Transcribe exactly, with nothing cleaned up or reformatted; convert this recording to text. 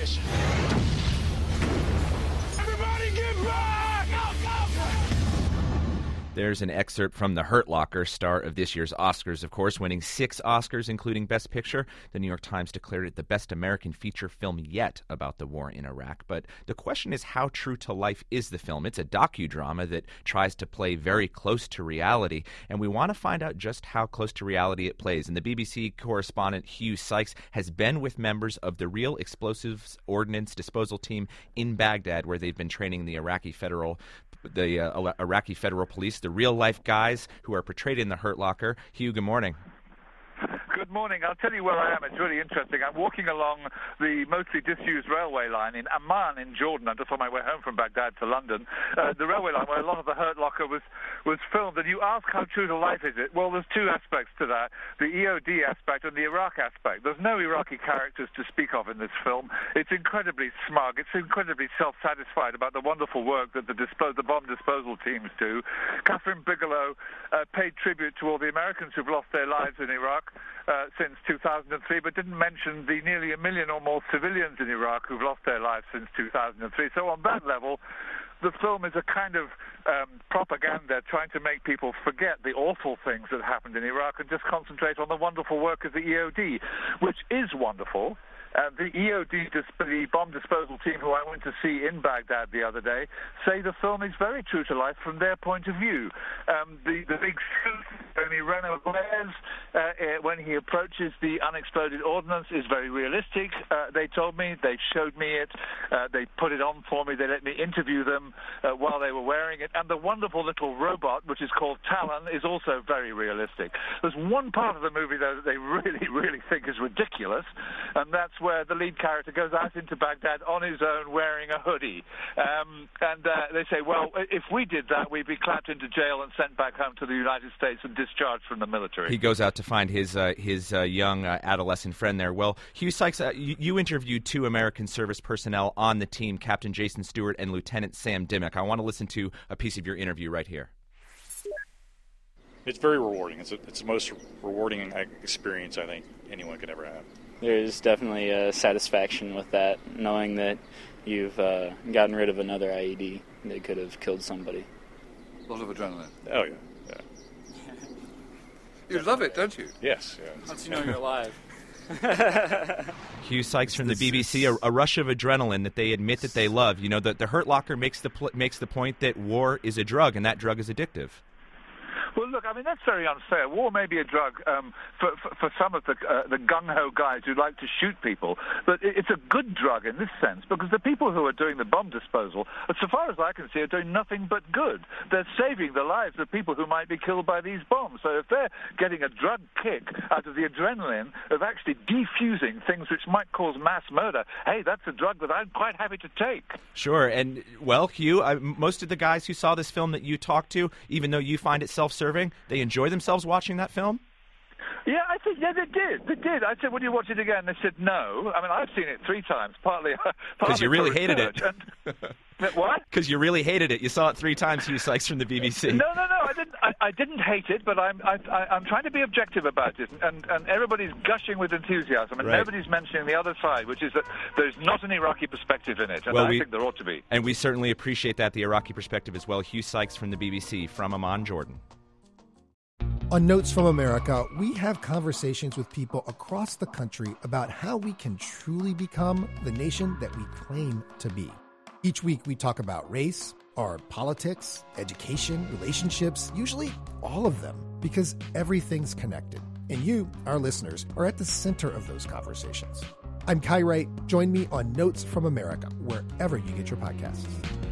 position. Everybody get back! Go, go, go! There's an excerpt from The Hurt Locker, star of this year's Oscars, of course, winning six Oscars, including Best Picture. The New York Times declared it the best American feature film yet about the war in Iraq. But the question is, how true to life is the film? It's a docudrama that tries to play very close to reality, and we want to find out just how close to reality it plays. And the B B C correspondent Hugh Sykes has been with members of the Real Explosives Ordnance Disposal Team in Baghdad, where they've been training the Iraqi Federal the uh, Iraqi Federal Police, the real-life guys who are portrayed in The Hurt Locker. Hugh, good morning. Good morning. I'll tell you where I am. It's really interesting. I'm walking along the mostly disused railway line in Amman in Jordan. I'm just on my way home from Baghdad to London. Uh, the railway line where a lot of The Hurt Locker was, was filmed. And you ask how true to life is it? Well, there's two aspects to that. The E O D aspect and the Iraq aspect. There's no Iraqi characters to speak of in this film. It's incredibly smug. It's incredibly self-satisfied about the wonderful work that the, dispo- the bomb disposal teams do. Catherine Bigelow uh, paid tribute to all the Americans who've lost their lives in Iraq Uh, since two thousand three, but didn't mention the nearly a million or more civilians in Iraq who've lost their lives since two thousand three. So on that level, the film is a kind of um, propaganda trying to make people forget the awful things that happened in Iraq and just concentrate on the wonderful work of the E O D, which is wonderful. Uh, the E O D, the bomb disposal team who I went to see in Baghdad the other day, say the film is very true to life from their point of view. Um, the, the big suit Tony Renault wears uh, when he approaches the unexploded ordnance is very realistic. Uh, they told me, they showed me it, uh, they put it on for me, they let me interview them uh, while they were wearing it. And the wonderful little robot, which is called Talon, is also very realistic. There's one part of the movie, though, that they really, really think is ridiculous, and that's where the lead character goes out into Baghdad on his own wearing a hoodie. Um, and uh, they say, well, if we did that, we'd be clapped into jail and sent back home to the United States and discharged from the military. He goes out to find his uh, his uh, young uh, adolescent friend there. Well, Hugh Sykes, uh, you, you interviewed two American service personnel on the team, Captain Jason Stewart and Lieutenant Sam Dimmock. I want to listen to a piece of your interview right here. It's very rewarding. It's, a, it's the most rewarding experience I think anyone could ever have. There's definitely a satisfaction with that, knowing that you've uh, gotten rid of another I E D that could have killed somebody. A lot of adrenaline. Oh, yeah. yeah. You love it, don't you? Yes. Yeah. Once you know you're alive. Hugh Sykes from the B B C, a, a rush of adrenaline that they admit that they love. You know, the, the Hurt Locker makes the, pl- makes the point that war is a drug, and that drug is addictive. Well, look, I mean, that's very unfair. War may be a drug um, for, for, for some of the, uh, the gung-ho guys who like to shoot people, but it's a good drug in this sense because the people who are doing the bomb disposal, so far as I can see, are doing nothing but good. They're saving the lives of people who might be killed by these bombs. So if they're getting a drug kick out of the adrenaline of actually defusing things which might cause mass murder, hey, that's a drug that I'm quite happy to take. Sure, and, well, Hugh, I, most of the guys who saw this film that you talked to, even though you find it self-serving, they enjoy themselves watching that film? Yeah, I think, yeah, they did. They did. I said, would you watch it again? They said no. I mean, I've seen it three times, partly because you really hated it. And, what? Because you really hated it. You saw it three times, Hugh Sykes from the B B C. No, no, no. I didn't. I, I didn't hate it, but I'm. I, I, I'm trying to be objective about it, and, and everybody's gushing with enthusiasm, and right. nobody's mentioning the other side, which is that there's not an Iraqi perspective in it, and well, I we, think there ought to be. And we certainly appreciate that, the Iraqi perspective as well. Hugh Sykes from the B B C, from Amman, Jordan. On Notes from America, we have conversations with people across the country about how we can truly become the nation that we claim to be. Each week we talk about race, our politics, education, relationships, usually all of them, because everything's connected. And you, our listeners, are at the center of those conversations. I'm Kai Wright. Join me on Notes from America, wherever you get your podcasts.